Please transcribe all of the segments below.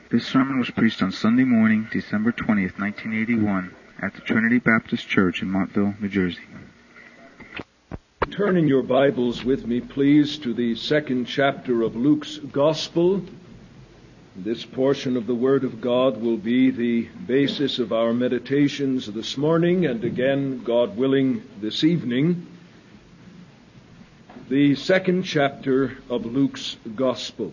This sermon was preached on Sunday morning, December 20th, 1981, at the Trinity Baptist Church in Montville, New Jersey. Turn in your Bibles with me, please, to the second chapter of Luke's Gospel. This portion of the Word of God will be the basis of our meditations this morning and again, God willing, this evening. The second chapter of Luke's Gospel.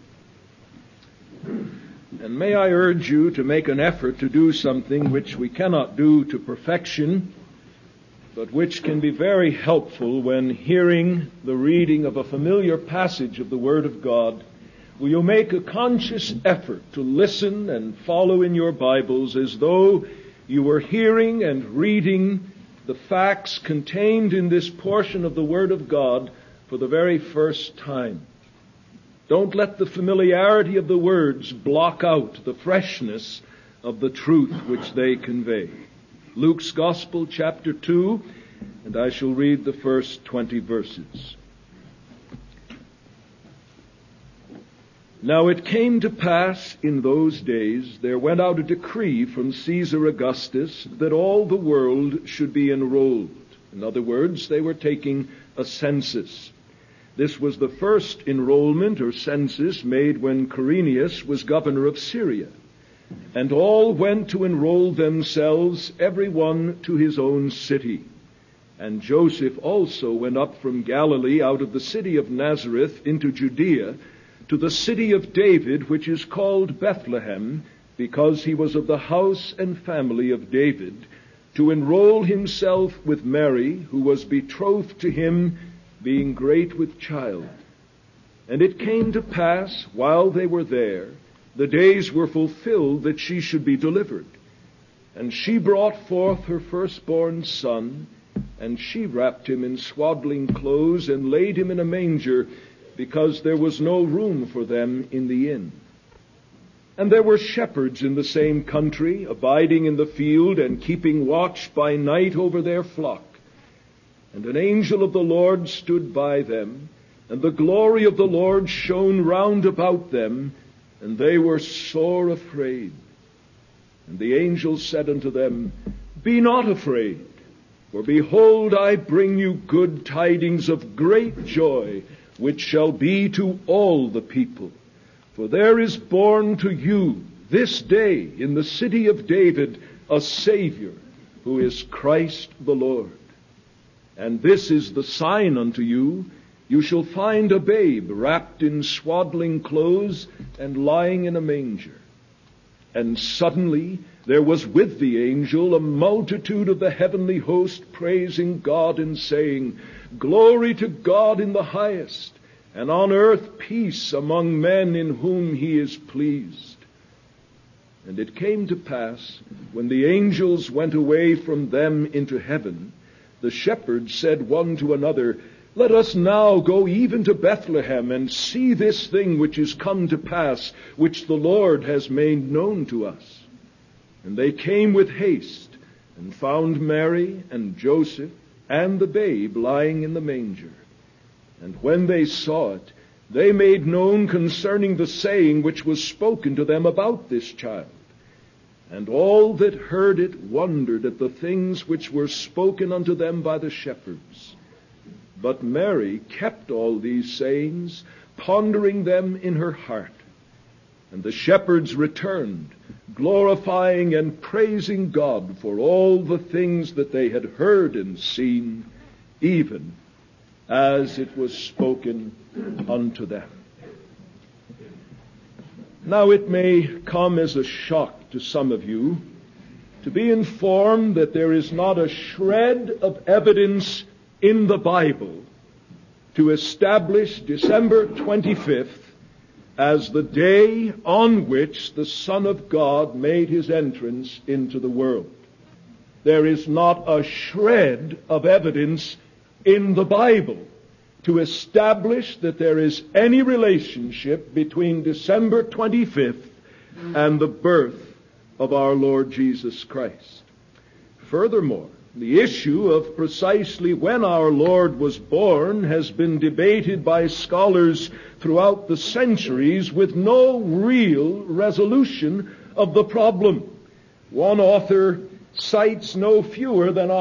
And may I urge you to make an effort to do something which we cannot do to perfection, but which can be very helpful when hearing the reading of a familiar passage of the Word of God. Will you make a conscious effort to listen and follow in your Bibles as though you were hearing and reading the facts contained in this portion of the Word of God for the very first time? Don't let the familiarity of the words block out the freshness of the truth which they convey. Luke's Gospel, chapter 2, and I shall read the first 20 verses. Now it came to pass in those days, there went out a decree from Caesar Augustus that all the world should be enrolled. In other words, they were taking a census. This was the first enrollment or census made when Quirinius was governor of Syria. And all went to enroll themselves, every one to his own city. And Joseph also went up from Galilee out of the city of Nazareth into Judea, to the city of David, which is called Bethlehem, because he was of the house and family of David, to enroll himself with Mary, who was betrothed to him, being great with child. And it came to pass, while they were there, the days were fulfilled that she should be delivered. And she brought forth her firstborn son, and she wrapped him in swaddling clothes, and laid him in a manger, because there was no room for them in the inn. And there were shepherds in the same country, abiding in the field, and keeping watch by night over their flock. And an angel of the Lord stood by them, and the glory of the Lord shone round about them, and they were sore afraid. And the angel said unto them, Be not afraid, for behold, I bring you good tidings of great joy, which shall be to all the people. For there is born to you this day in the city of David a Savior, who is Christ the Lord. And this is the sign unto you, you shall find a babe wrapped in swaddling clothes and lying in a manger. And suddenly there was with the angel a multitude of the heavenly host praising God and saying, Glory to God in the highest, and on earth peace among men in whom he is pleased. And it came to pass, when the angels went away from them into heaven, the shepherds said one to another, Let us now go even to Bethlehem, and see this thing which is come to pass, which the Lord has made known to us. And they came with haste, and found Mary and Joseph, and the babe lying in the manger. And when they saw it, they made known concerning the saying which was spoken to them about this child. And all that heard it wondered at the things which were spoken unto them by the shepherds. But Mary kept all these sayings, pondering them in her heart. And the shepherds returned, glorifying and praising God for all the things that they had heard and seen, even as it was spoken unto them. Now it may come as a shock to some of you to be informed that there is not a shred of evidence in the Bible to establish December 25th as the day on which the Son of God made his entrance into the world. There is not a shred of evidence in the Bible to establish that there is any relationship between December 25th and the birth of our Lord Jesus Christ. Furthermore, The issue of precisely when our Lord was born has been debated by scholars throughout the centuries with no real resolution of the problem. One author cites no fewer than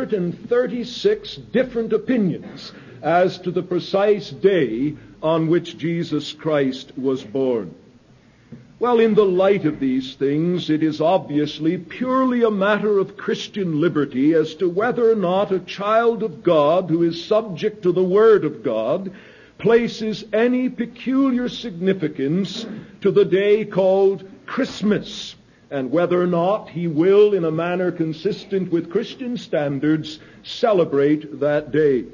136 different opinions as to the precise day on which Jesus Christ was born. Well, in the light of these things, it is obviously purely a matter of Christian liberty as to whether or not a child of God who is subject to the Word of God places any peculiar significance to the day called Christmas, and whether or not he will, in a manner consistent with Christian standards, celebrate that day.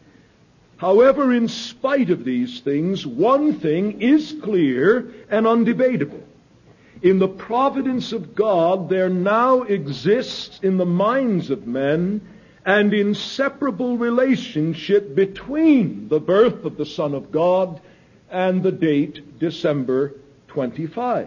However, in spite of these things, one thing is clear and undebatable. In the providence of God, there now exists in the minds of men an inseparable relationship between the birth of the Son of God and the date December 25.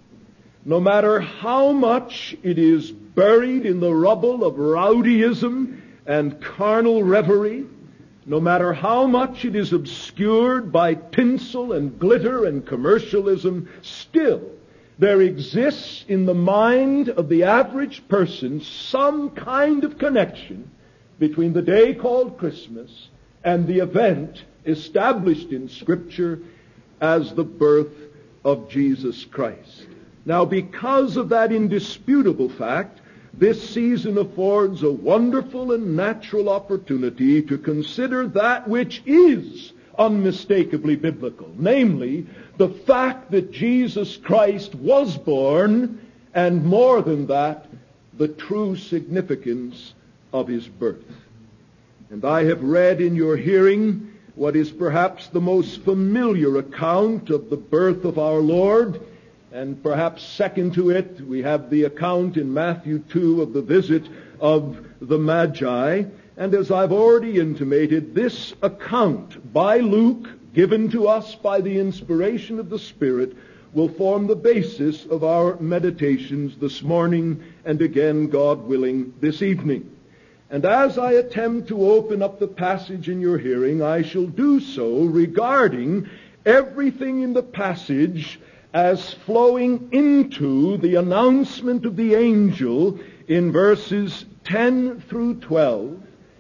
No matter how much it is buried in the rubble of rowdyism and carnal revelry, no matter how much it is obscured by tinsel and glitter and commercialism, still there exists in the mind of the average person some kind of connection between the day called Christmas and the event established in Scripture as the birth of Jesus Christ. Now, because of that indisputable fact, this season affords a wonderful and natural opportunity to consider that which is unmistakably biblical, namely, the fact that Jesus Christ was born, and more than that, the true significance of his birth. And I have read in your hearing what is perhaps the most familiar account of the birth of our Lord, and perhaps second to it, we have the account in Matthew 2 of the visit of the Magi. And as I've already intimated, this account by Luke, given to us by the inspiration of the Spirit, will form the basis of our meditations this morning and again, God willing, this evening. And as I attempt to open up the passage in your hearing, I shall do so regarding everything in the passage as flowing into the announcement of the angel in verses 10 through 12,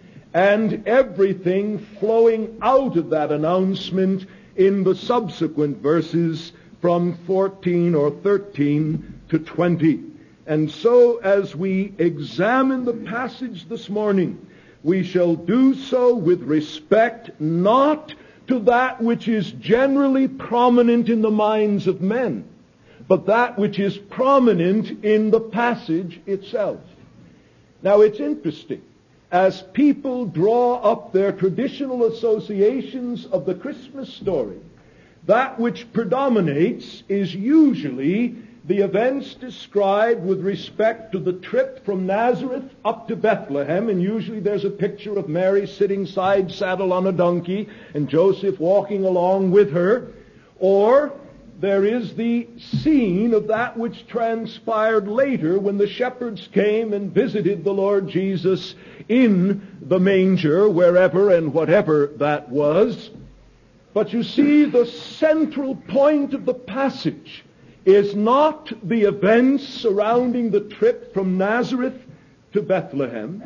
and everything flowing out of that announcement in the subsequent verses from 14 or 13 to 20. And so as we examine the passage this morning, we shall do so with respect not to that which is generally prominent in the minds of men, but that which is prominent in the passage itself. Now, it's interesting. As people draw up their traditional associations of the Christmas story, that which predominates is usually the events described with respect to the trip from Nazareth up to Bethlehem, and usually there's a picture of Mary sitting side saddle on a donkey and Joseph walking along with her, or there is the scene of that which transpired later when the shepherds came and visited the Lord Jesus in the manger, wherever and whatever that was. But you see, the central point of the passage is not the events surrounding the trip from Nazareth to Bethlehem,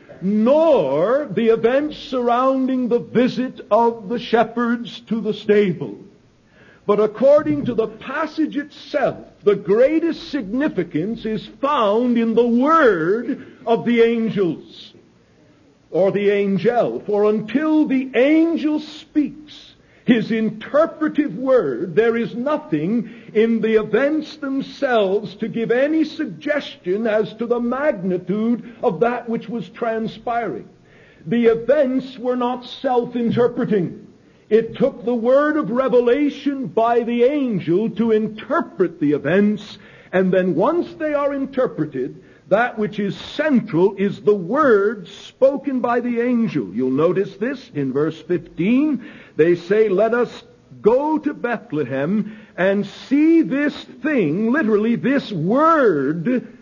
nor the events surrounding the visit of the shepherds to the stable. But according to the passage itself, the greatest significance is found in the word of the angels, or the angel. For until the angel speaks his interpretive word, there is nothing in the events themselves to give any suggestion as to the magnitude of that which was transpiring. The events were not self-interpreting. It took the word of revelation by the angel to interpret the events, and then once they are interpreted, that which is central is the word spoken by the angel. You'll notice this in verse 15. They say, "Let us go to Bethlehem and see this thing," literally this word,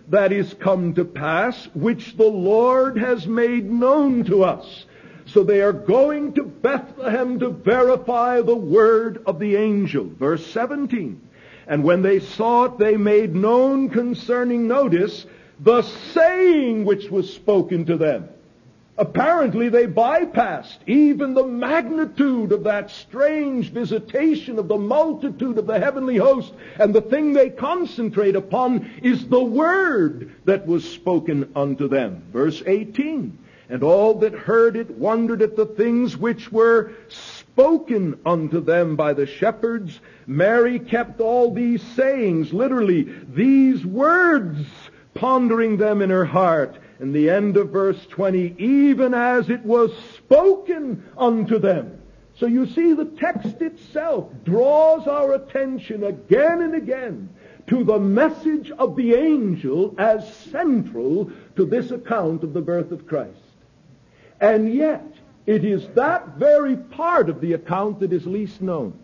that is come to pass, which the Lord has made known to us. So they are going to Bethlehem to verify the word of the angel. Verse 17. And when they saw it, they made known concerning, notice, the saying which was spoken to them. Apparently they bypassed even the magnitude of that strange visitation of the multitude of the heavenly host, and the thing they concentrate upon is the word that was spoken unto them. Verse 18, and all that heard it wondered at the things which were spoken unto them by the shepherds. Mary kept all these sayings, literally, these words, pondering them in her heart. And the end of verse 20, even as it was spoken unto them. So you see, the text itself draws our attention again and again to the message of the angel as central to this account of the birth of Christ. And yet, it is that very part of the account that is least known.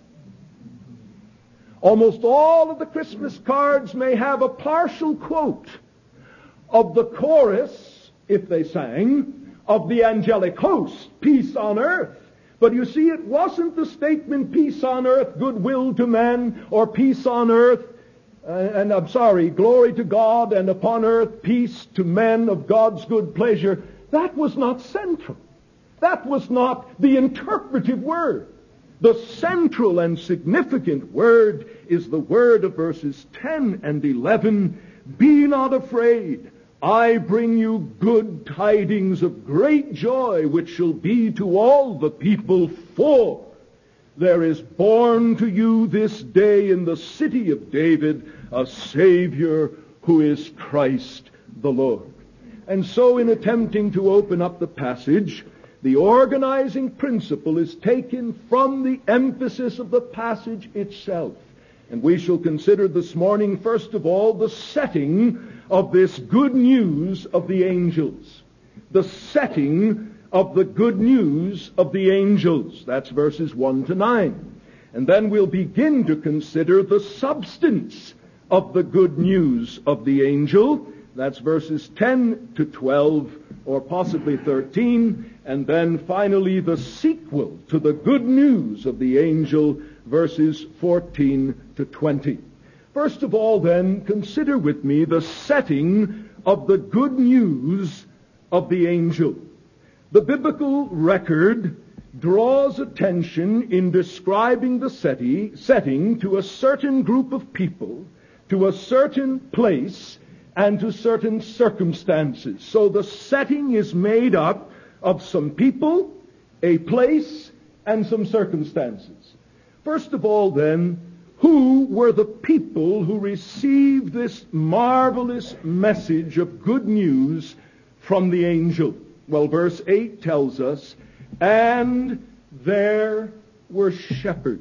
Almost all of the Christmas cards may have a partial quote of the chorus, if they sang, of the angelic host, peace on earth. But you see, it wasn't the statement, peace on earth, goodwill to men, or peace on earth, glory to God, and upon earth, peace to men of God's good pleasure. That was not central. That was not the interpretive word. The central and significant word is the word of verses 10 and 11. Be not afraid. I bring you good tidings of great joy, which shall be to all the people. For there is born to you this day in the city of David a Savior, who is Christ the Lord. And so in attempting to open up the passage, the organizing principle is taken from the emphasis of the passage itself. And we shall consider this morning, first of all, the setting of this good news of the angels. The setting of the good news of the angels. That's verses 1 to 9. And then we'll begin to consider the substance of the good news of the angel. That's verses 10 to 12, or possibly 13. And then finally the sequel to the good news of the angel, verses 14 to 20. First of all, then, consider with me the setting of the good news of the angel. The biblical record draws attention in describing the setting to a certain group of people, to a certain place, and to certain circumstances. So the setting is made up of some people, a place, and some circumstances. First of all, then, who were the people who received this marvelous message of good news from the angel? Well, verse 8 tells us, and there were shepherds.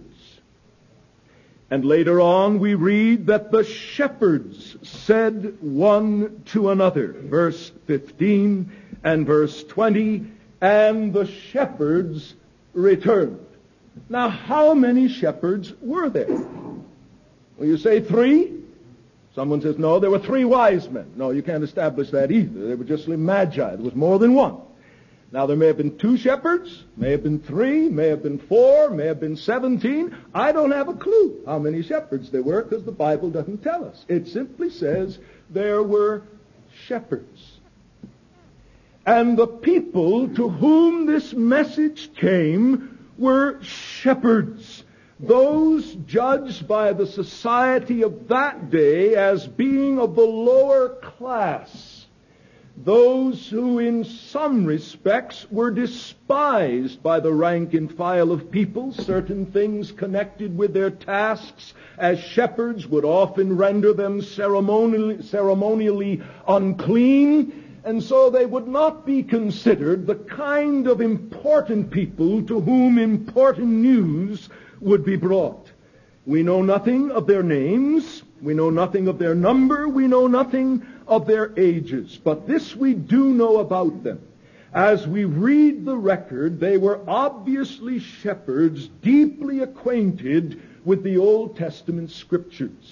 And later on we read that the shepherds said one to another. Verse 15 and verse 20, and the shepherds returned. Now, how many shepherds were there? Well, you say 3? Someone says, no, there were 3 wise men. No, you can't establish that either. They were just magi. There was more than one. Now, there may have been 2 shepherds, may have been 3, may have been 4, may have been 17. I don't have a clue how many shepherds there were, because the Bible doesn't tell us. It simply says there were shepherds. And the people to whom this message came were shepherds, those judged by the society of that day as being of the lower class, those who in some respects were despised by the rank and file of people. Certain things connected with their tasks as shepherds would often render them ceremonially unclean. And so they would not be considered the kind of important people to whom important news would be brought. We know nothing of their names. We know nothing of their number. We know nothing of their ages. But this we do know about them. As we read the record, they were obviously shepherds deeply acquainted with the Old Testament scriptures.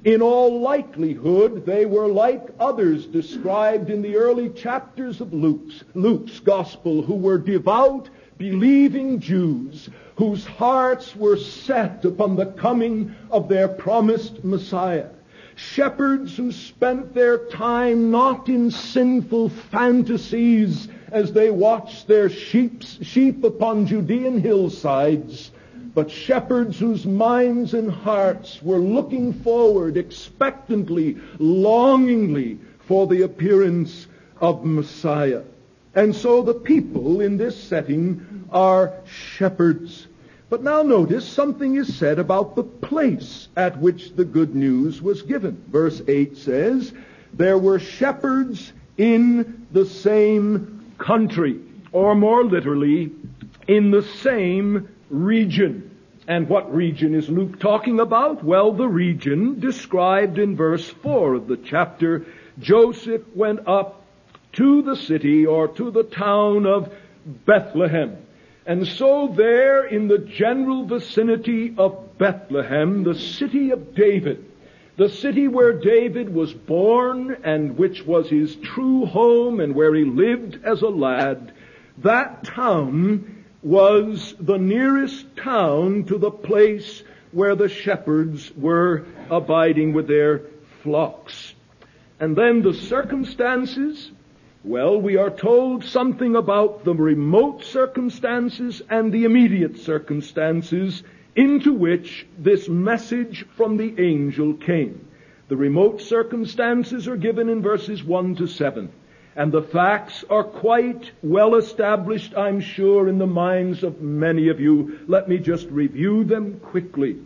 In all likelihood, they were like others described in the early chapters of Luke's Gospel, who were devout, believing Jews, whose hearts were set upon the coming of their promised Messiah. Shepherds who spent their time not in sinful fantasies as they watched their sheep upon Judean hillsides, but shepherds whose minds and hearts were looking forward expectantly, longingly for the appearance of Messiah. And so the people in this setting are shepherds. But now notice something is said about the place at which the good news was given. Verse 8 says, there were shepherds in the same country, or more literally, in the same region. And what region is Luke talking about? Well, the region described in verse 4 of the chapter. Joseph went up to the city, or to the town of Bethlehem. And so there in the general vicinity of Bethlehem, the city of David, the city where David was born and which was his true home and where he lived as a lad, that town was the nearest town to the place where the shepherds were abiding with their flocks. And then the circumstances, well, we are told something about the remote circumstances and the immediate circumstances into which this message from the angel came. The remote circumstances are given in verses 1 to 7. And the facts are quite well established, I'm sure, in the minds of many of you. Let me just review them quickly.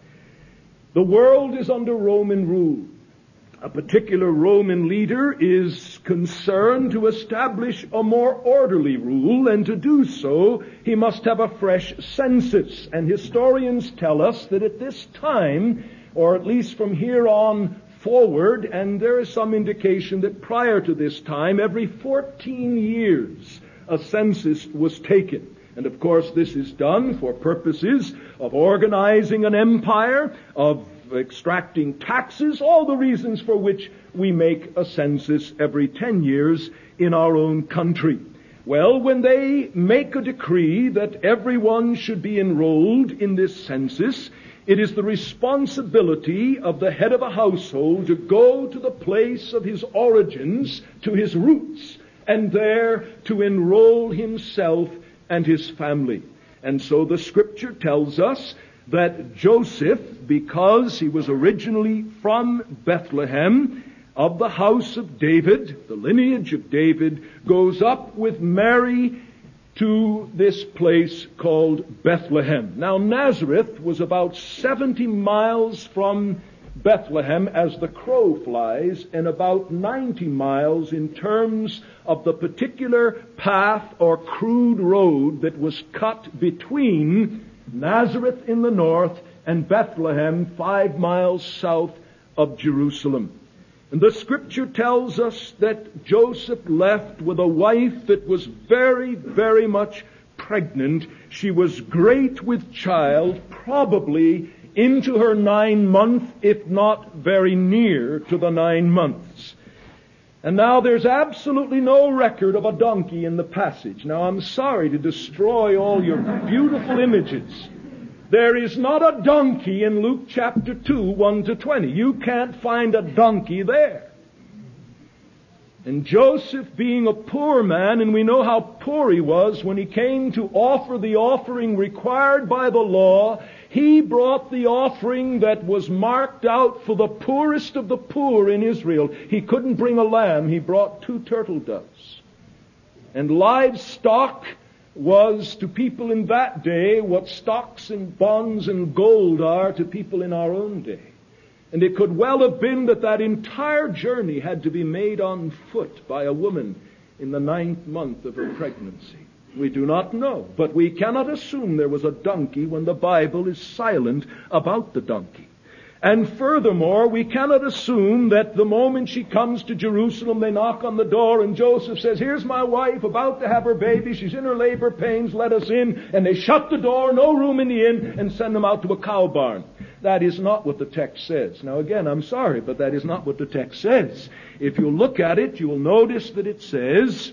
The world is under Roman rule. A particular Roman leader is concerned to establish a more orderly rule, and to do so, he must have a fresh census. And historians tell us that at this time, or at least from here on forward, and there is some indication that prior to this time, every 14 years, a census was taken. And of course, this is done for purposes of organizing an empire, of extracting taxes, all the reasons for which we make a census every 10 years in our own country. Well, when they make a decree that everyone should be enrolled in this census, it is the responsibility of the head of a household to go to the place of his origins, to his roots, and there to enroll himself and his family. And so the scripture tells us that Joseph, because he was originally from Bethlehem, of the house of David, the lineage of David, goes up with Mary to this place called Bethlehem. Now, Nazareth was about 70 miles from Bethlehem as the crow flies, and about 90 miles in terms of the particular path or crude road that was cut between Nazareth in the north and Bethlehem 5 miles south of Jerusalem. And the scripture tells us that Joseph left with a wife that was very, very much pregnant. She was great with child, probably into her 9 month, if not very near to the 9 months. And now there's absolutely no record of a donkey in the passage. Now I'm sorry to destroy all your beautiful images. There is not a donkey in Luke chapter 2, 1 to 20. You can't find a donkey there. And Joseph, being a poor man, and we know how poor he was when he came to offer the offering required by the law, he brought the offering that was marked out for the poorest of the poor in Israel. He couldn't bring a lamb. He brought 2 turtle doves. And livestock was to people in that day what stocks and bonds and gold are to people in our own day. And it could well have been that that entire journey had to be made on foot by a woman in the 9th month of her pregnancy. We do not know, but we cannot assume there was a donkey when the Bible is silent about the donkey. And furthermore, we cannot assume that the moment she comes to Jerusalem, they knock on the door and Joseph says, "Here's my wife about to have her baby. She's in her labor pains. Let us in." And they shut the door, no room in the inn, and send them out to a cow barn. That is not what the text says. Now again, I'm sorry, but that is not what the text says. If you look at it, you will notice that it says,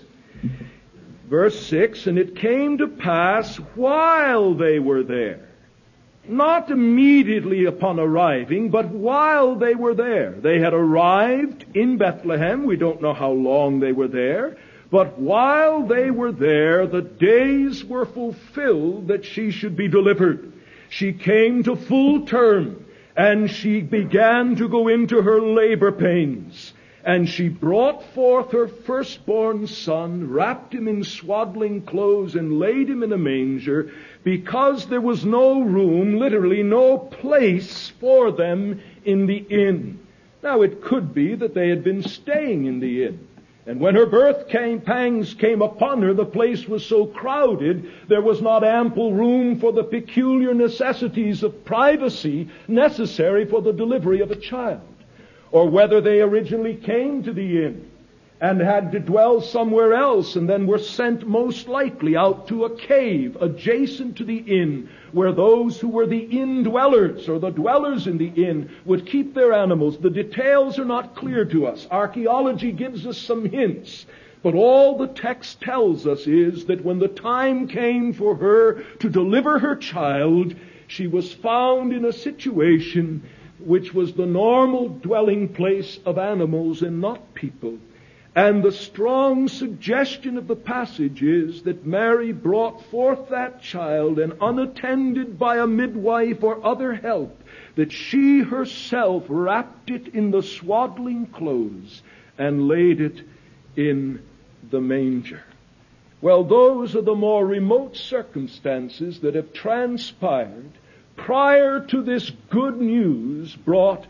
verse 6, and it came to pass while they were there. Not immediately upon arriving, but while they were there. They had arrived in Bethlehem. We don't know how long they were there. But while they were there, the days were fulfilled that she should be delivered. She came to full term, and she began to go into her labor pains. And she brought forth her firstborn son, wrapped him in swaddling clothes, and laid him in a manger, because there was no room, literally no place for them in the inn. Now it could be that they had been staying in the inn. And when her pangs came upon her, the place was so crowded, there was not ample room for the peculiar necessities of privacy necessary for the delivery of a child. Or whether they originally came to the inn and had to dwell somewhere else and then were sent most likely out to a cave adjacent to the inn, where those who were the inn dwellers or the dwellers in the inn would keep their animals. The details are not clear to us. Archaeology gives us some hints. But all the text tells us is that when the time came for her to deliver her child, she was found in a situation which was the normal dwelling place of animals and not people. And the strong suggestion of the passage is that Mary brought forth that child, and unattended by a midwife or other help, that she herself wrapped it in the swaddling clothes and laid it in the manger. Well, those are the more remote circumstances that have transpired prior to this good news brought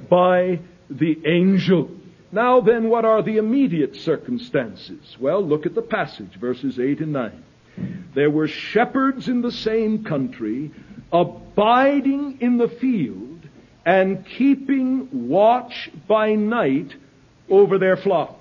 by the angel. Now then, what are the immediate circumstances? Well, look at the passage, verses 8 and 9. There were shepherds in the same country, abiding in the field, and keeping watch by night over their flock.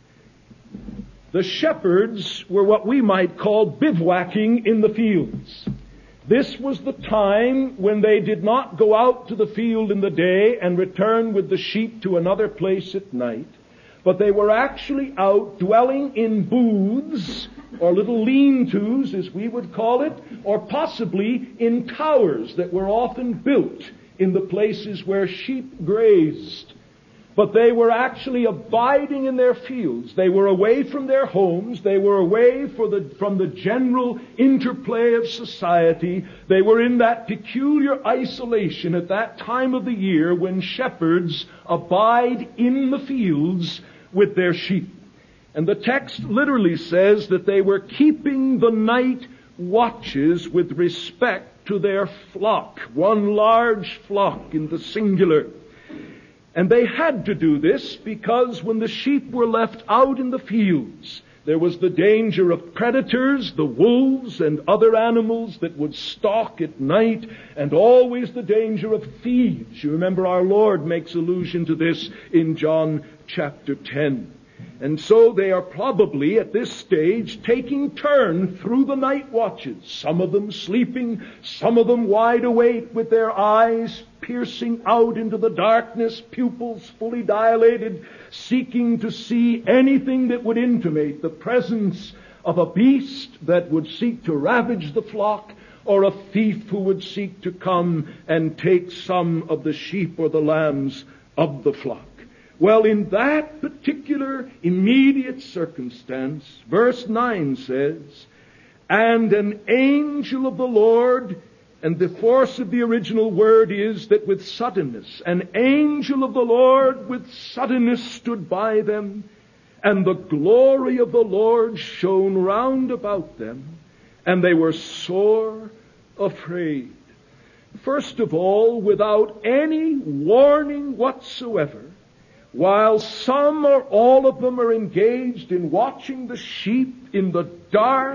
The shepherds were what we might call bivouacking in the fields. This was the time when they did not go out to the field in the day and return with the sheep to another place at night, but they were actually out dwelling in booths, or little lean-tos as we would call it, or possibly in towers that were often built in the places where sheep grazed. But they were actually abiding in their fields. They were away from their homes. They were away from the general interplay of society. They were in that peculiar isolation at that time of the year when shepherds abide in the fields with their sheep. And the text literally says that they were keeping the night watches with respect to their flock, one large flock in the singular. And they had to do this because when the sheep were left out in the fields, there was the danger of predators, the wolves and other animals that would stalk at night, and always the danger of thieves. You remember our Lord makes allusion to this in John chapter 10. And so they are probably at this stage taking turn through the night watches. Some of them sleeping, some of them wide awake with their eyes piercing out into the darkness, pupils fully dilated, seeking to see anything that would intimate the presence of a beast that would seek to ravage the flock, or a thief who would seek to come and take some of the sheep or the lambs of the flock. Well, in that particular immediate circumstance, verse 9 says, and an angel of the Lord, and the force of the original word is that with suddenness, an angel of the Lord with suddenness stood by them, and the glory of the Lord shone round about them, and they were sore afraid. First of all, without any warning whatsoever, while some or all of them are engaged in watching the sheep in the dark,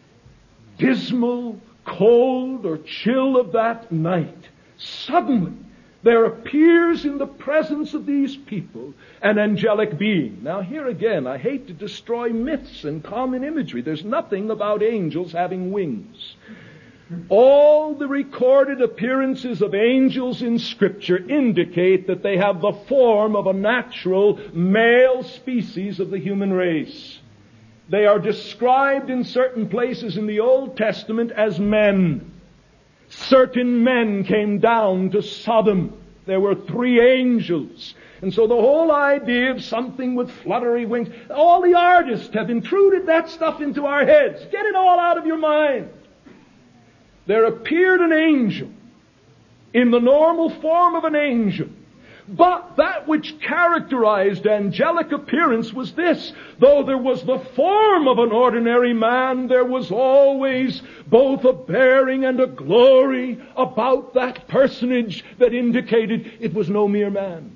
dismal, cold, or chill of that night, suddenly there appears in the presence of these people an angelic being. Now here again, I hate to destroy myths and common imagery. There's nothing about angels having wings. All the recorded appearances of angels in Scripture indicate that they have the form of a natural male species of the human race. They are described in certain places in the Old Testament as men. Certain men came down to Sodom. There were 3 angels. And so the whole idea of something with fluttery wings, all the artists have intruded that stuff into our heads. Get it all out of your mind. There appeared an angel in the normal form of an angel. But that which characterized angelic appearance was this: though there was the form of an ordinary man, there was always both a bearing and a glory about that personage that indicated it was no mere man.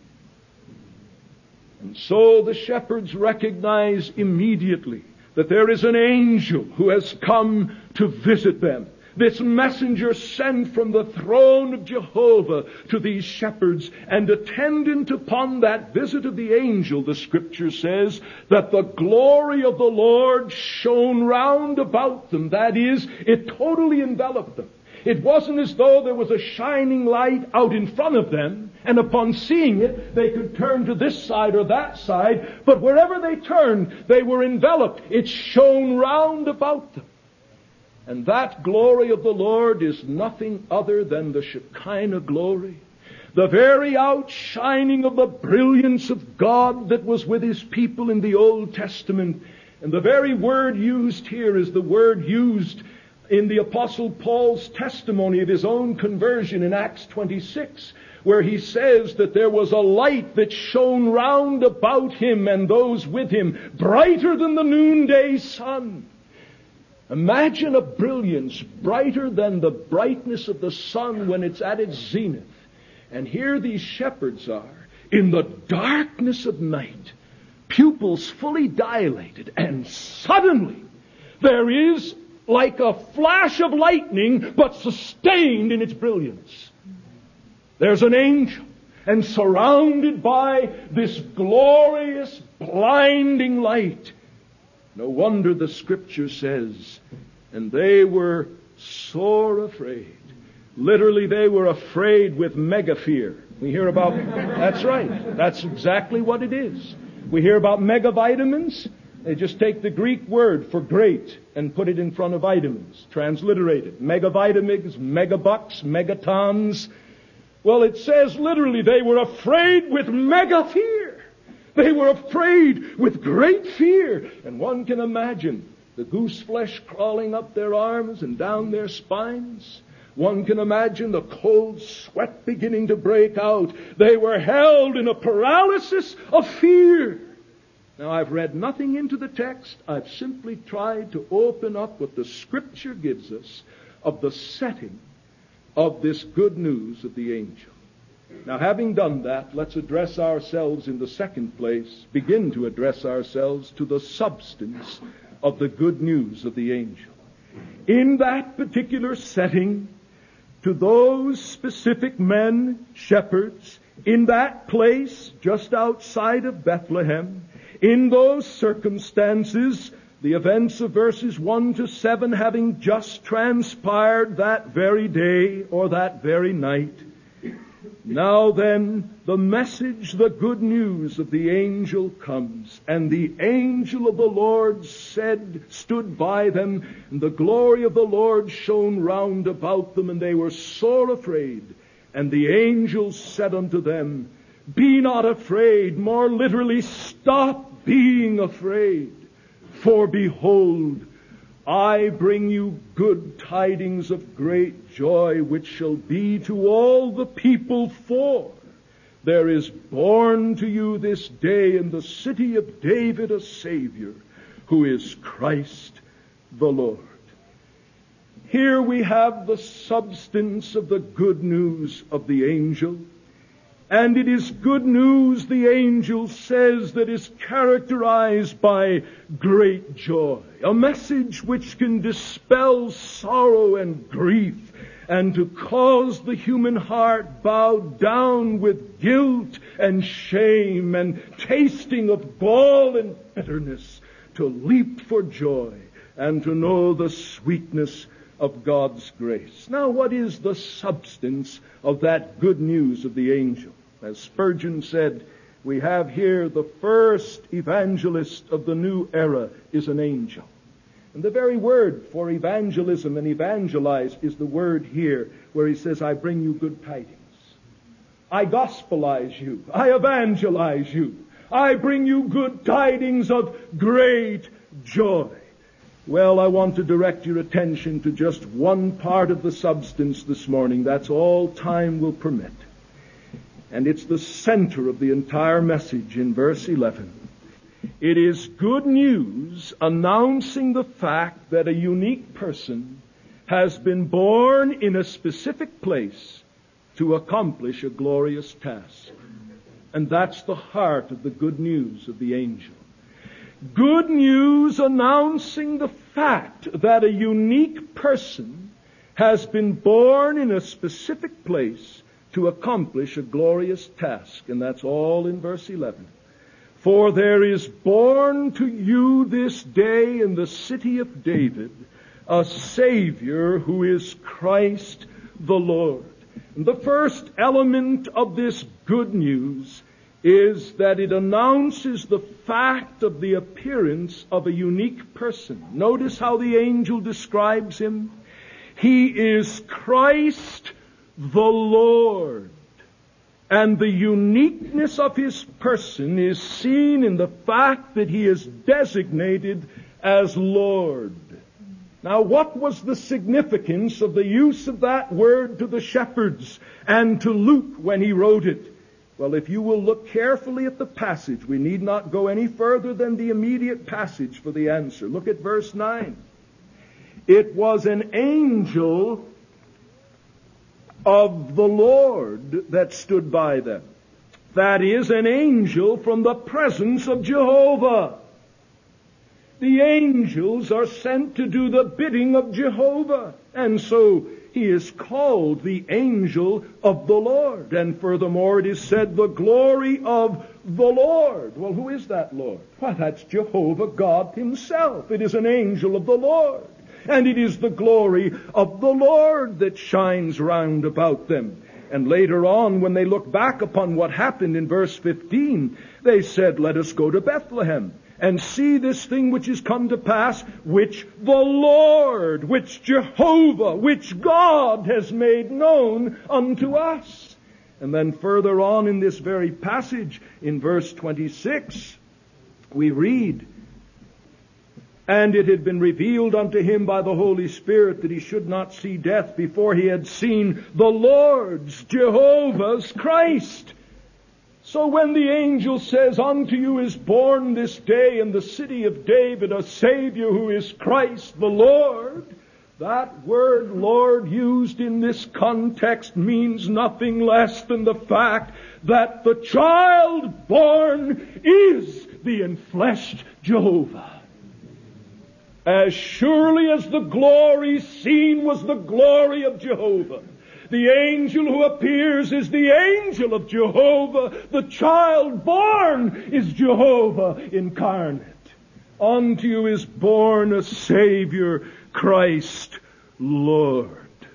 And so the shepherds recognize immediately that there is an angel who has come to visit them. This messenger sent from the throne of Jehovah to these shepherds, and attendant upon that visit of the angel, the Scripture says that the glory of the Lord shone round about them. That is, it totally enveloped them. It wasn't as though there was a shining light out in front of them, and upon seeing it, they could turn to this side or that side, but wherever they turned, they were enveloped. It shone round about them. And that glory of the Lord is nothing other than the Shekinah glory, the very outshining of the brilliance of God that was with His people in the Old Testament. And the very word used here is the word used in the Apostle Paul's testimony of his own conversion in Acts 26, where he says that there was a light that shone round about him and those with him, brighter than the noonday sun. Imagine a brilliance brighter than the brightness of the sun when it's at its zenith. And here these shepherds are, in the darkness of night, pupils fully dilated, and suddenly there is like a flash of lightning, but sustained in its brilliance. There's an angel, and surrounded by this glorious, blinding light. No wonder the Scripture says, and they were sore afraid. Literally, they were afraid with mega fear. We hear about, that's right, that's exactly what it is. We hear about megavitamins. They just take the Greek word for great and put it in front of vitamins, transliterated. Megavitamins, megabucks, megatons. Well, it says literally they were afraid with mega fear. They were afraid with great fear. And one can imagine the goose flesh crawling up their arms and down their spines. One can imagine the cold sweat beginning to break out. They were held in a paralysis of fear. Now, I've read nothing into the text. I've simply tried to open up what the Scripture gives us of the setting of this good news of the angel. Now, having done that, let's address ourselves in the second place, begin to address ourselves to the substance of the good news of the angel. In that particular setting, to those specific men, shepherds, in that place just outside of Bethlehem, in those circumstances, the events of verses 1 to 7 having just transpired that very day or that very night, now then, the message, the good news of the angel comes. And the angel of the Lord stood by them, and the glory of the Lord shone round about them, and they were sore afraid. And the angel said unto them, Be not afraid, more literally, stop being afraid. For behold, I bring you good tidings of great joy, which shall be to all the people, for there is born to you this day in the city of David a Savior, who is Christ the Lord. Here we have the substance of the good news of the angel. And it is good news, the angel says, that is characterized by great joy. A message which can dispel sorrow and grief, and to cause the human heart bowed down with guilt and shame and tasting of gall and bitterness to leap for joy and to know the sweetness of God's grace. Now, what is the substance of that good news of the angel? As Spurgeon said, we have here the first evangelist of the new era is an angel. And the very word for evangelism and evangelize is the word here where he says, I bring you good tidings. I gospelize you. I evangelize you. I bring you good tidings of great joy. Well, I want to direct your attention to just one part of the substance this morning. That's all time will permit. And it's the center of the entire message in verse 11. It is good news announcing the fact that a unique person has been born in a specific place to accomplish a glorious task. And that's the heart of the good news of the angel. Good news announcing the fact that a unique person has been born in a specific place to accomplish a glorious task. And that's all in verse 11. For there is born to you this day in the city of David a Savior who is Christ the Lord. And the first element of this good news is that it announces the fact of the appearance of a unique person. Notice how the angel describes him. He is Christ the Lord. And the uniqueness of his person is seen in the fact that he is designated as Lord. Now, what was the significance of the use of that word to the shepherds and to Luke when he wrote it? Well, if you will look carefully at the passage, we need not go any further than the immediate passage for the answer. Look at verse 9. It was an angel of the Lord that stood by them. That is, an angel from the presence of Jehovah. The angels are sent to do the bidding of Jehovah. And so he is called the angel of the Lord. And furthermore, it is said the glory of the Lord. Well, who is that Lord? Why, that's Jehovah God himself. It is an angel of the Lord. And it is the glory of the Lord that shines round about them. And later on, when they look back upon what happened in verse 15, they said, let us go to Bethlehem and see this thing which is come to pass, which the Lord, which Jehovah, which God has made known unto us. And then further on in this very passage, in verse 26, we read, and it had been revealed unto him by the Holy Spirit that he should not see death before he had seen the Lord's, Jehovah's Christ. So when the angel says, unto you is born this day in the city of David a Savior who is Christ the Lord, that word Lord used in this context means nothing less than the fact that the child born is the enfleshed Jehovah. As surely as the glory seen was the glory of Jehovah, the angel who appears is the angel of Jehovah. The child born is Jehovah incarnate. Unto you is born a Savior, Christ Lord.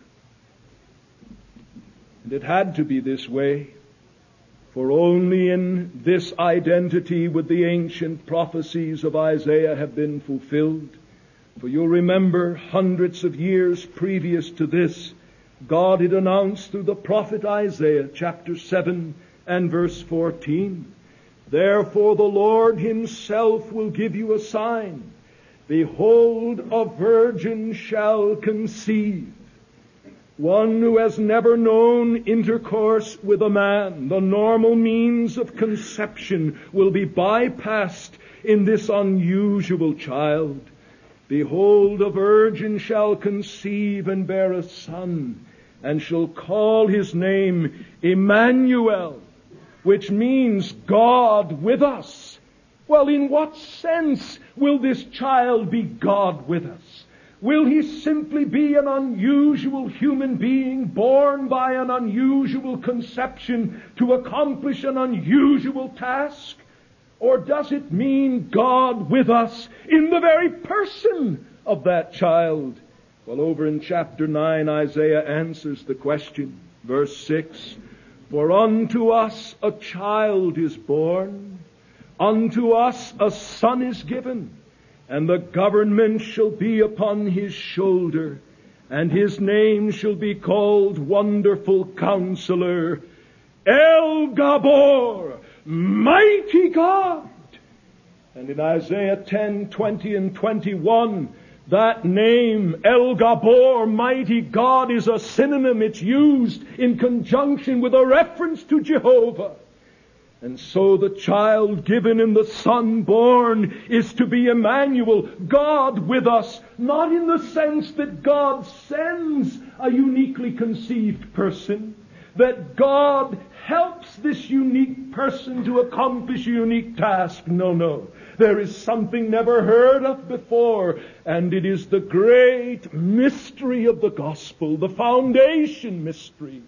And it had to be this way, for only in this identity would the ancient prophecies of Isaiah have been fulfilled. For you'll remember, hundreds of years previous to this, God had announced through the prophet Isaiah, chapter 7 and verse 14, therefore the Lord himself will give you a sign. Behold, a virgin shall conceive. One who has never known intercourse with a man, the normal means of conception, will be bypassed in this unusual child. Behold, a virgin shall conceive and bear a son, and shall call his name Emmanuel, which means God with us. Well, in what sense will this child be God with us? Will he simply be an unusual human being born by an unusual conception to accomplish an unusual task? Or does it mean God with us in the very person of that child? Well, over in chapter 9, Isaiah answers the question. Verse 6, "For unto us a child is born, unto us a son is given, and the government shall be upon his shoulder, and his name shall be called Wonderful Counselor, El Gabor, Mighty God." And in Isaiah 10, 20 and 21, that name, El Gabor, Mighty God, is a synonym. It's used in conjunction with a reference to Jehovah. And so the child given and the son born is to be Emmanuel, God with us, not in the sense that God sends a uniquely conceived person, that God helps this unique person to accomplish a unique task. No. There is something never heard of before, and it is the great mystery of the gospel, the foundation mystery,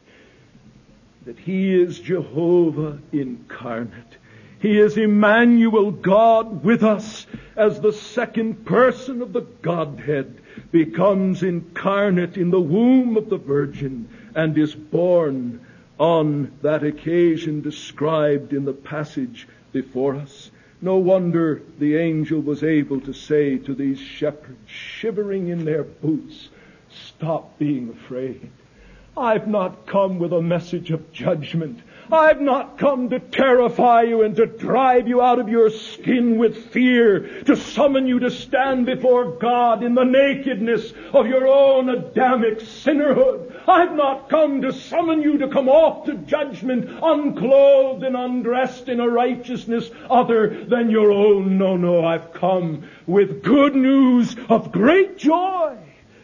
that He is Jehovah incarnate. He is Emmanuel, God with us, as the second person of the Godhead becomes incarnate in the womb of the Virgin and is born on that occasion described in the passage before us. No wonder the angel was able to say to these shepherds, shivering in their boots, "Stop being afraid. I've not come with a message of judgment. I've not come to terrify you and to drive you out of your skin with fear, to summon you to stand before God in the nakedness of your own Adamic sinnerhood. I've not come to summon you to come off to judgment unclothed and undressed in a righteousness other than your own. No, I've come with good news of great joy."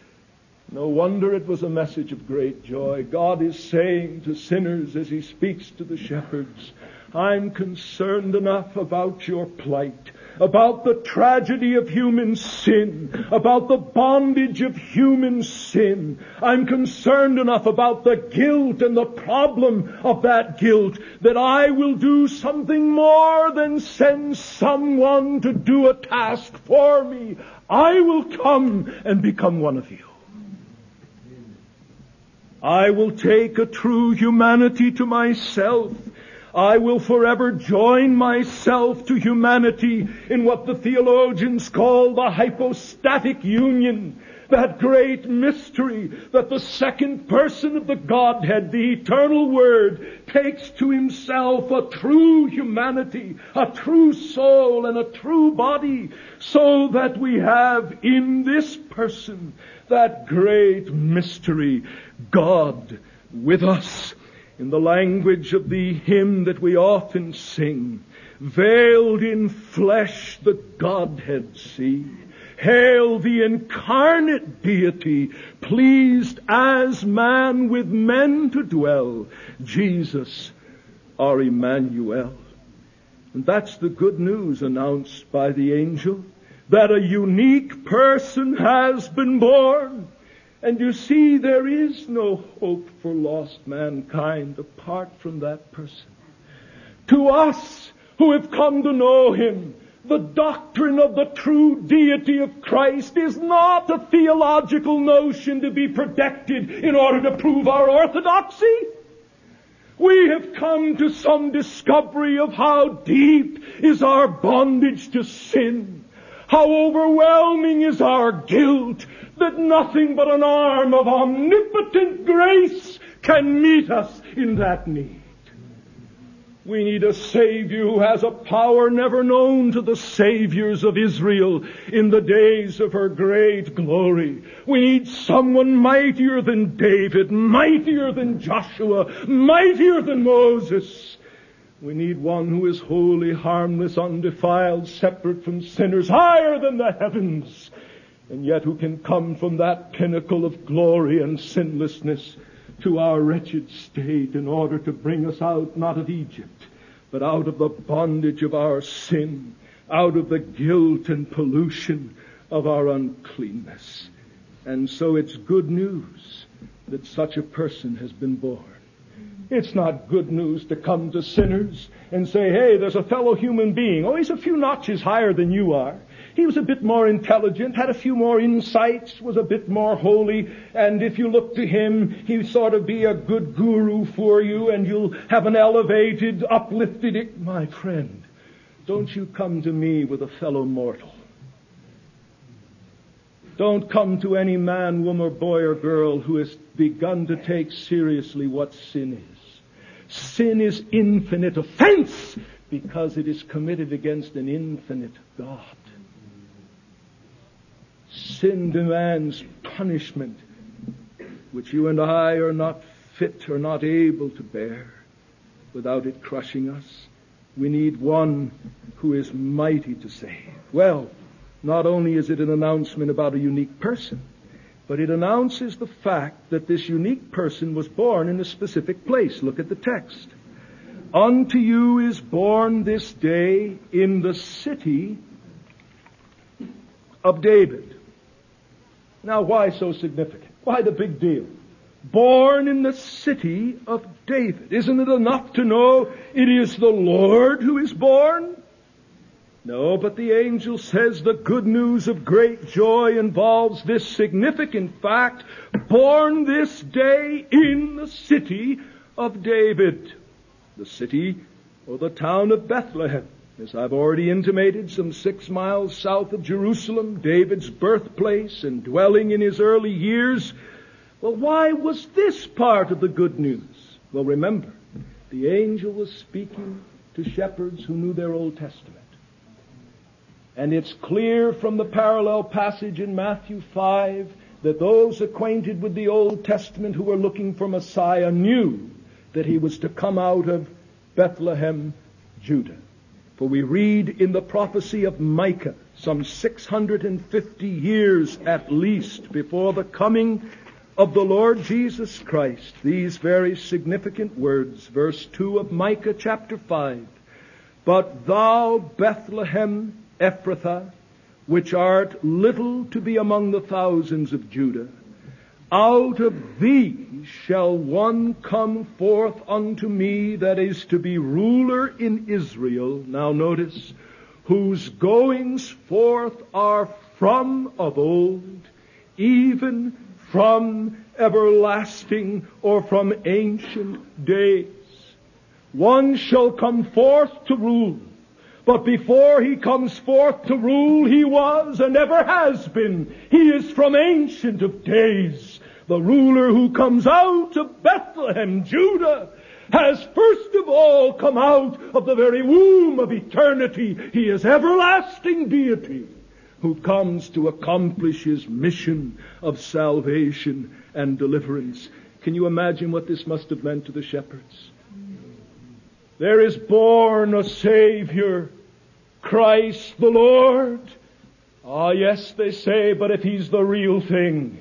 No wonder it was a message of great joy. God is saying to sinners as He speaks to the shepherds, "I'm concerned enough about your plight, about the tragedy of human sin, about the bondage of human sin. I'm concerned enough about the guilt and the problem of that guilt that I will do something more than send someone to do a task for me. I will come and become one of you. I will take a true humanity to myself. I will forever join myself to humanity in what the theologians call the hypostatic union, that great mystery that the second person of the Godhead, the eternal Word, takes to Himself a true humanity, a true soul, and a true body, so that we have in this person that great mystery, God with us. In the language of the hymn that we often sing, "Veiled in flesh the Godhead see. Hail the incarnate deity, pleased as man with men to dwell. Jesus, our Emmanuel." And that's the good news announced by the angel, that a unique person has been born. And you see, there is no hope for lost mankind apart from that person. To us who have come to know Him, the doctrine of the true deity of Christ is not a theological notion to be protected in order to prove our orthodoxy. We have come to some discovery of how deep is our bondage to sin, how overwhelming is our guilt, that nothing but an arm of omnipotent grace can meet us in that need. We need a Savior who has a power never known to the Saviors of Israel in the days of her great glory. We need someone mightier than David, mightier than Joshua, mightier than Moses. We need one who is holy, harmless, undefiled, separate from sinners, higher than the heavens, and yet who can come from that pinnacle of glory and sinlessness to our wretched state in order to bring us out, not of Egypt, but out of the bondage of our sin, out of the guilt and pollution of our uncleanness. And so it's good news that such a person has been born. It's not good news to come to sinners and say, "Hey, there's a fellow human being. Oh, he's a few notches higher than you are. He was a bit more intelligent, had a few more insights, was a bit more holy, and if you look to him, he'll sort of be a good guru for you, and you'll have an elevated, uplifted... My friend, don't you come to me with a fellow mortal. Don't come to any man, woman, or boy or girl who has begun to take seriously what sin is. Sin is infinite offense because it is committed against an infinite God. Sin demands punishment which you and I are not fit or not able to bear without it crushing us. We need one who is mighty to save. Well, not only is it an announcement about a unique person, but it announces the fact that this unique person was born in a specific place. Look at the text. Unto you is born this day in the city of David. Now, why so significant? Why the big deal? Born in the city of David. Isn't it enough to know it is the Lord who is born? No, but the angel says the good news of great joy involves this significant fact, born this day in the city of David. The city or the town of Bethlehem. As I've already intimated, some 6 miles south of Jerusalem, David's birthplace and dwelling in his early years. Well, why was this part of the good news? Well, remember, the angel was speaking to shepherds who knew their Old Testament. And it's clear from the parallel passage in Matthew 5 that those acquainted with the Old Testament who were looking for Messiah knew that he was to come out of Bethlehem, Judah. For we read in the prophecy of Micah, some 650 years at least before the coming of the Lord Jesus Christ, these very significant words, verse 2 of Micah chapter 5. But thou, Bethlehem Ephrathah, which art little to be among the thousands of Judah, out of thee shall one come forth unto me that is to be ruler in Israel. Now notice, whose goings forth are from of old, even from everlasting or from ancient days. One shall come forth to rule. But before he comes forth to rule, he was and ever has been. He is from ancient of days. The ruler who comes out of Bethlehem, Judah, has first of all come out of the very womb of eternity. He is everlasting deity who comes to accomplish his mission of salvation and deliverance. Can you imagine what this must have meant to the shepherds? There is born a Savior, Christ the Lord. Ah, yes, they say, but if he's the real thing,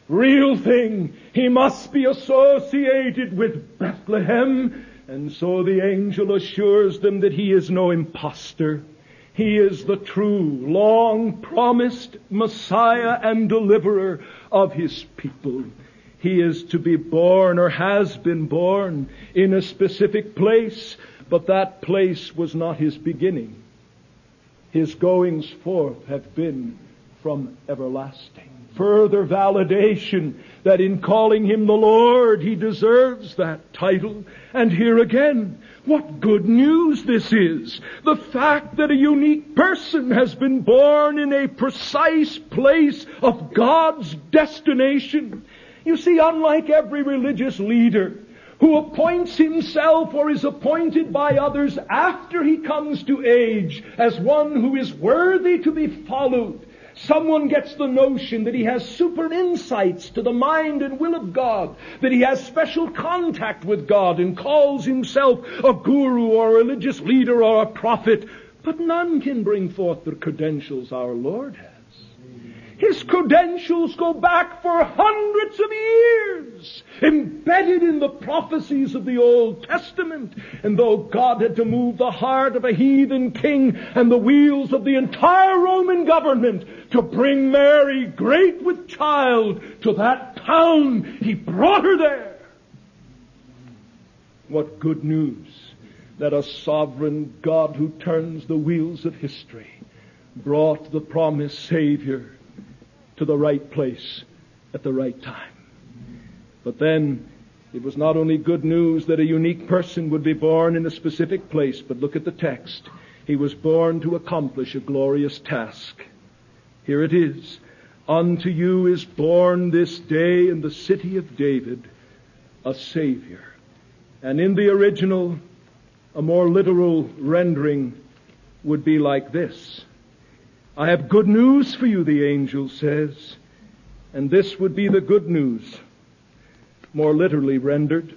he must be associated with Bethlehem. And so the angel assures them that he is no impostor. He is the true, long-promised Messiah and deliverer of his people. He is to be born, or has been born, in a specific place, but that place was not his beginning. His goings forth have been from everlasting. Further validation that in calling him the Lord, he deserves that title. And here again, what good news this is. The fact that a unique person has been born in a precise place of God's destination. You see, unlike every religious leader who appoints himself or is appointed by others after he comes to age as one who is worthy to be followed, someone gets the notion that he has super insights to the mind and will of God, that he has special contact with God and calls himself a guru or a religious leader or a prophet. But none can bring forth the credentials our Lord has. His credentials go back for hundreds of years, embedded in the prophecies of the Old Testament. And though God had to move the heart of a heathen king and the wheels of the entire Roman government to bring Mary, great with child, to that town, he brought her there. What good news that a sovereign God who turns the wheels of history brought the promised Savior to the right place at the right time. But then it was not only good news that a unique person would be born in a specific place, but look at the text. He was born to accomplish a glorious task. Here it is. Unto you is born this day in the city of David a Savior. And in the original, a more literal rendering would be like this. I have good news for you, the angel says. And this would be the good news, more literally rendered.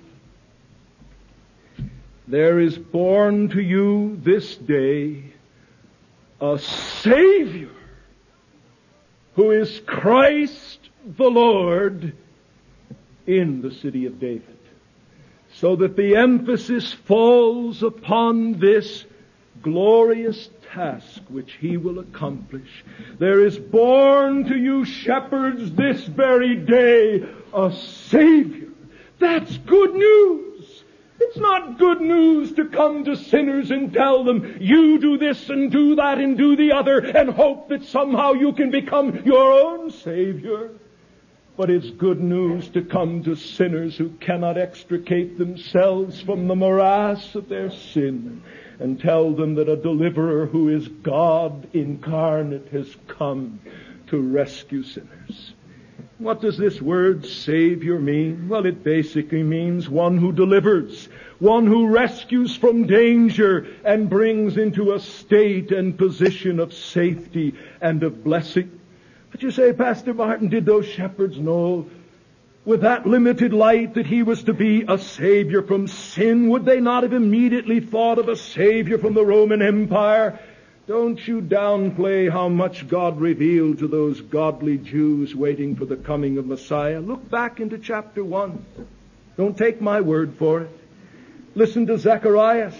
There is born to you this day a Savior, who is Christ the Lord, in the city of David. So that the emphasis falls upon this glorious task which he will accomplish. There is born to you, shepherds, this very day a Savior. That's good news. It's not good news to come to sinners and tell them, you do this and do that and do the other, and hope that somehow you can become your own Savior. But it's good news to come to sinners who cannot extricate themselves from the morass of their sin and tell them that a deliverer who is God incarnate has come to rescue sinners. What does this word Savior mean? Well, it basically means one who delivers, one who rescues from danger and brings into a state and position of safety and of blessing. But you say, Pastor Martin, did those shepherds know with that limited light that he was to be a Savior from sin? Would they not have immediately thought of a Savior from the Roman Empire? Don't you downplay how much God revealed to those godly Jews waiting for the coming of Messiah. Look back into chapter 1. Don't take my word for it. Listen to Zacharias.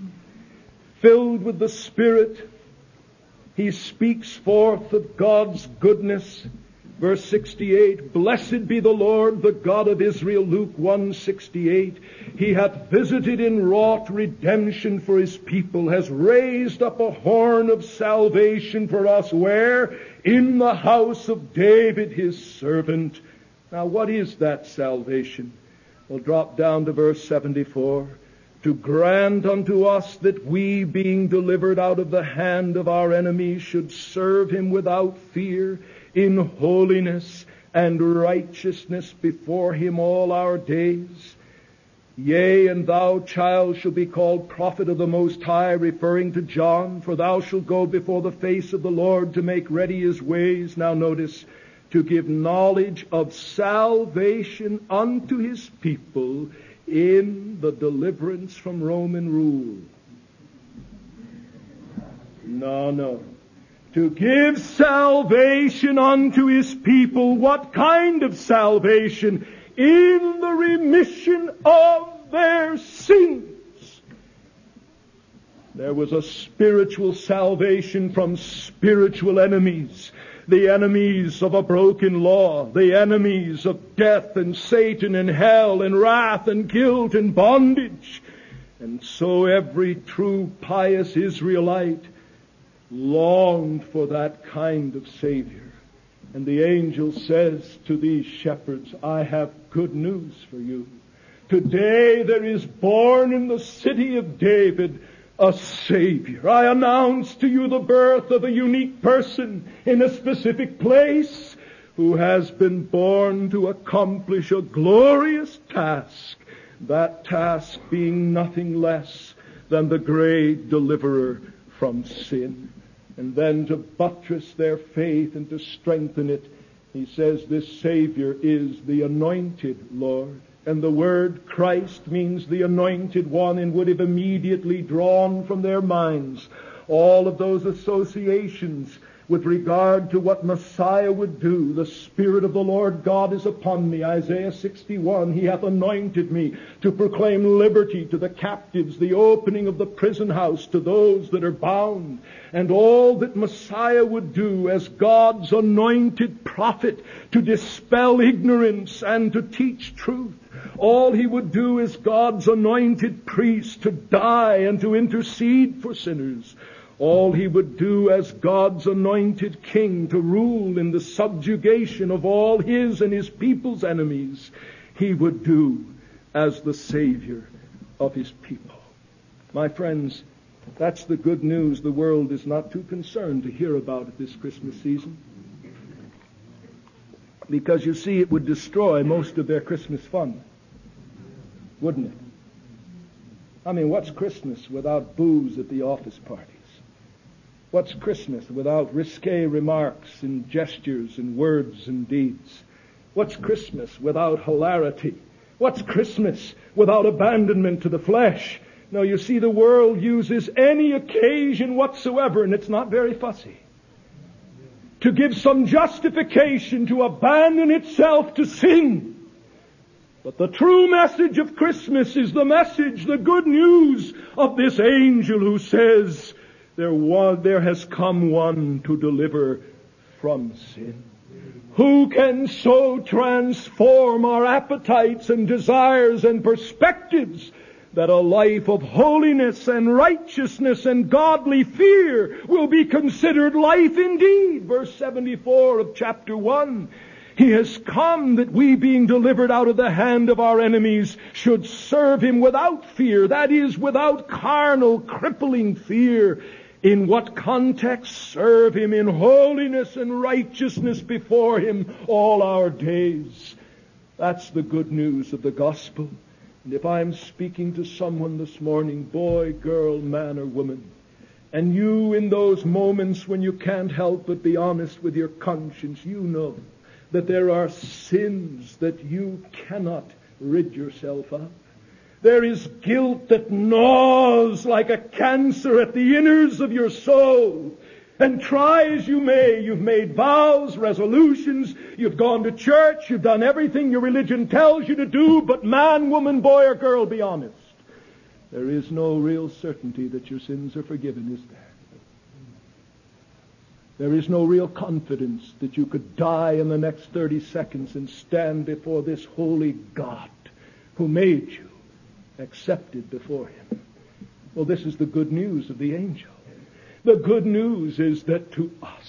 Filled with the Spirit, he speaks forth of God's goodness. Verse 68, Blessed be the Lord, the God of Israel, Luke 1:68. He hath visited and wrought redemption for his people, has raised up a horn of salvation for us. Where? In the house of David, his servant. Now, what is that salvation? We'll drop down to verse 74. To grant unto us that we, being delivered out of the hand of our enemies, should serve him without fear, in holiness and righteousness before him all our days. Yea, and thou, child, shalt be called prophet of the Most High, referring to John, for thou shalt go before the face of the Lord to make ready his ways. Now notice, to give knowledge of salvation unto his people in the deliverance from Roman rule. No. To give salvation unto his people. What kind of salvation? In the remission of their sins. There was a spiritual salvation from spiritual enemies. The enemies of a broken law. The enemies of death and Satan and hell and wrath and guilt and bondage. And so every true pious Israelite longed for that kind of Savior. And the angel says to these shepherds, I have good news for you. Today there is born in the city of David a Savior. I announce to you the birth of a unique person in a specific place who has been born to accomplish a glorious task. That task being nothing less than the great deliverer from sin. And then to buttress their faith and to strengthen it, he says this Savior is the anointed Lord. And the word Christ means the anointed one, and would have immediately drawn from their minds all of those associations with regard to what Messiah would do. The Spirit of the Lord God is upon me. Isaiah 61, He hath anointed me to proclaim liberty to the captives, the opening of the prison house to those that are bound. And all that Messiah would do as God's anointed prophet to dispel ignorance and to teach truth. All He would do as God's anointed priest to die and to intercede for sinners. all he would do as God's anointed king to rule in the subjugation of all his and his people's enemies, he would do as the Savior of his people. My friends, that's the good news the world is not too concerned to hear about at this Christmas season. Because you see, it would destroy most of their Christmas fun, wouldn't it? I mean, what's Christmas without booze at the office parties? What's Christmas without risque remarks and gestures and words and deeds? What's Christmas without hilarity? What's Christmas without abandonment to the flesh? No, you see, the world uses any occasion whatsoever, and it's not very fussy, to give some justification to abandon itself to sin. But the true message of Christmas is the message, the good news of this angel who says, there has come one to deliver from sin. Who can so transform our appetites and desires and perspectives that a life of holiness and righteousness and godly fear will be considered life indeed? Verse 74 of chapter 1. He has come that we, being delivered out of the hand of our enemies, should serve him without fear. That is, without carnal, crippling fear. In what context? Serve him in holiness and righteousness before him all our days. That's the good news of the gospel. And if I'm speaking to someone this morning, boy, girl, man, or woman, and you in those moments when you can't help but be honest with your conscience, you know that there are sins that you cannot rid yourself of. There is guilt that gnaws like a cancer at the innards of your soul. And try as you may, you've made vows, resolutions, you've gone to church, you've done everything your religion tells you to do, but man, woman, boy, or girl, be honest. There is no real certainty that your sins are forgiven, is there? There is no real confidence that you could die in the next 30 seconds and stand before this holy God who made you, accepted before him. Well, this is the good news of the angel. The good news is that to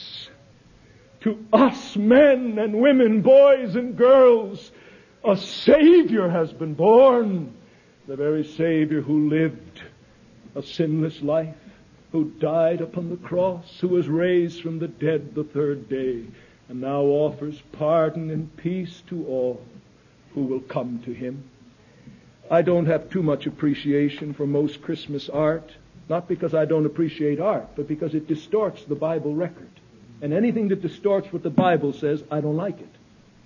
us men and women, boys and girls, a Savior has been born. The very Savior who lived a sinless life, who died upon the cross, who was raised from the dead the third day, and now offers pardon and peace to all who will come to him. I don't have too much appreciation for most Christmas art, not because I don't appreciate art, but because it distorts the Bible record. And anything that distorts what the Bible says, I don't like it.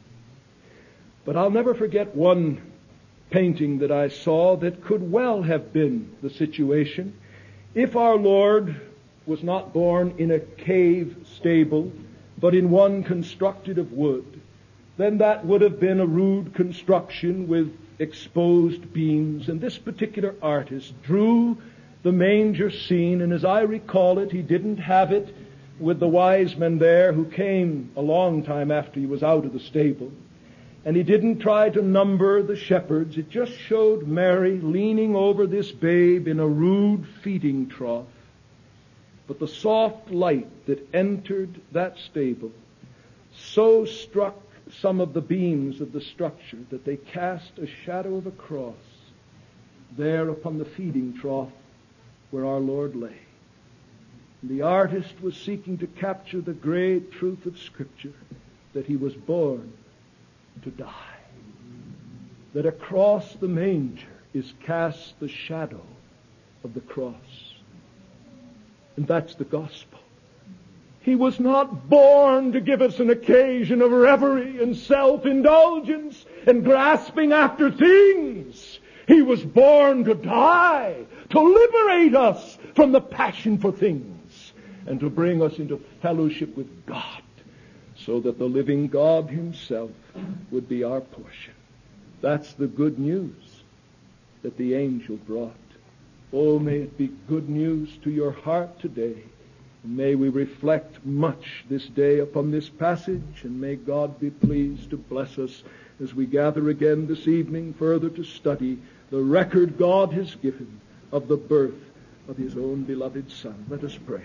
But I'll never forget one painting that I saw that could well have been the situation if our Lord was not born in a cave stable, but in one constructed of wood. Then that would have been a rude construction with exposed beams. And this particular artist drew the manger scene, and as I recall it, he didn't have it with the wise men there who came a long time after he was out of the stable. And he didn't try to number the shepherds. It just showed Mary leaning over this babe in a rude feeding trough. But the soft light that entered that stable so struck some of the beams of the structure that they cast a shadow of a cross there upon the feeding trough where our Lord lay. And the artist was seeking to capture the great truth of Scripture, that he was born to die. That across the manger is cast the shadow of the cross. And that's the gospel. He was not born to give us an occasion of reverie and self-indulgence and grasping after things. He was born to die, to liberate us from the passion for things, and to bring us into fellowship with God, so that the living God himself would be our portion. That's the good news that the angel brought. Oh, may it be good news to your heart today. And may we reflect much this day upon this passage, and may God be pleased to bless us as we gather again this evening further to study the record God has given of the birth of his own beloved Son. Let us pray.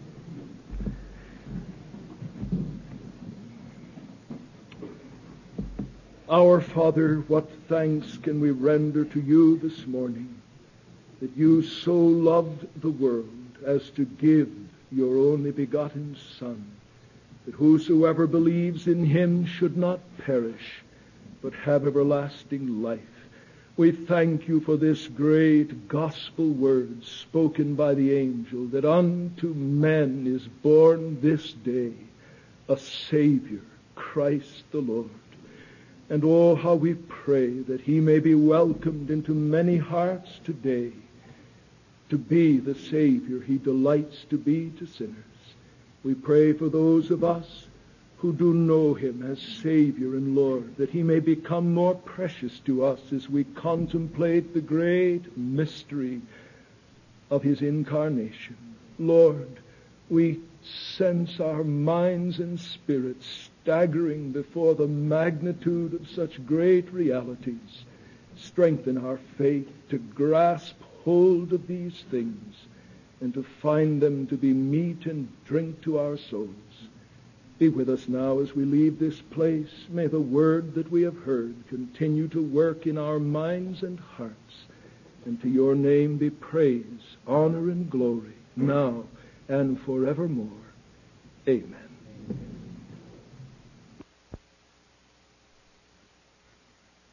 Our Father, what thanks can we render to you this morning that you so loved the world as to give your only begotten Son, that whosoever believes in him should not perish, but have everlasting life. We thank you for this great gospel word spoken by the angel, that unto men is born this day a Savior, Christ the Lord. And oh, how we pray that he may be welcomed into many hearts today to be the Savior he delights to be to sinners. We pray for those of us who do know him as Savior and Lord, that he may become more precious to us as we contemplate the great mystery of his incarnation. Lord, we sense our minds and spirits staggering before the magnitude of such great realities. Strengthen our faith to grasp hold of these things and to find them to be meat and drink to our souls. Be with us now as we leave this place. May the word that we have heard continue to work in our minds and hearts. And to your name be praise, honor, and glory, now and forevermore. Amen.